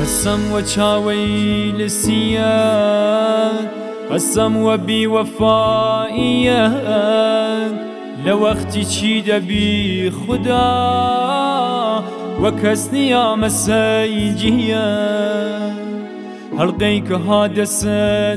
قسم وچاوي لسيان قسم وبوفائيا لوقتی چی دبی خدا وکس نیام سیجیا هلقی که هادست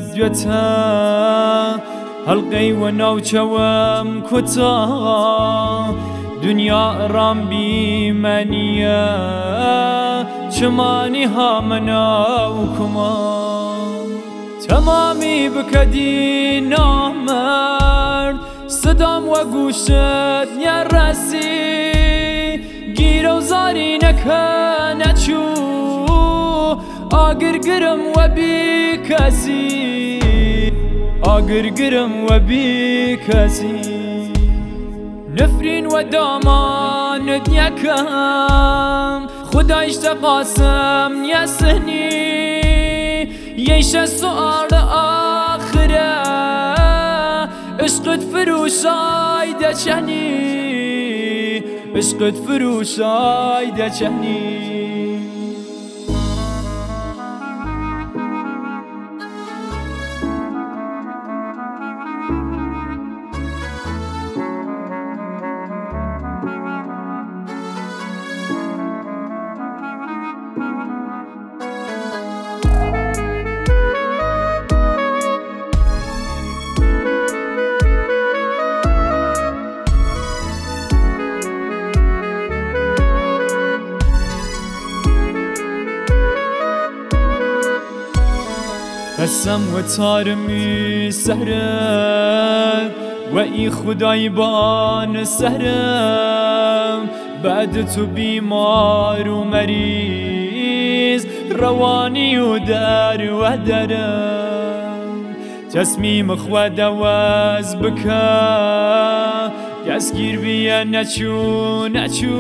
دوتا هلقی و نوچوم کتا دنیا رام بی منیا چمانی ها مناو کمان تمامی بکدی نامرد صدام و گوشت نرسی گیر و زاری نچو آگرگرم و بی کسی آگرگرم و بی کسی نفرین و دامان یکم خدایش تقاسم یسنی یش سؤال آخره عشقت فروشای دچنی عشقت فروشای دچنی قسم و تارمی سهرم و ای خدای بان سهرم بعد تو بیمار و مریض روانی و در و درم تصمیم خود عوض بکن دستگیر بیا نچو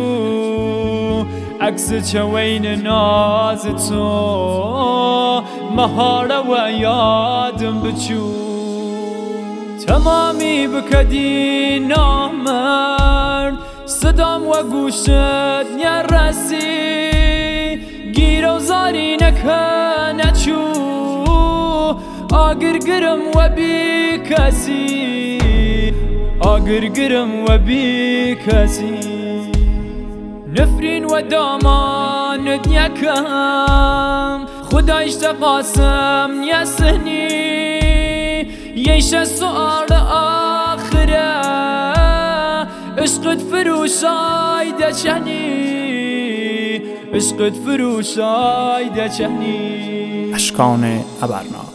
عکس چوین ناز تو مهاره و یادم بچو تمامی بکدی نامرد صدام و گوشت نرسی گیر و زاری نچو آگرگرم و بی کسی آگرگرم و بی کسی نفرین و دامان یکم خدایش تقاسم یسنی یش سؤال آخره عشقت فروشای دچنی عشقت فروشای دچنی اشکان ابرنا.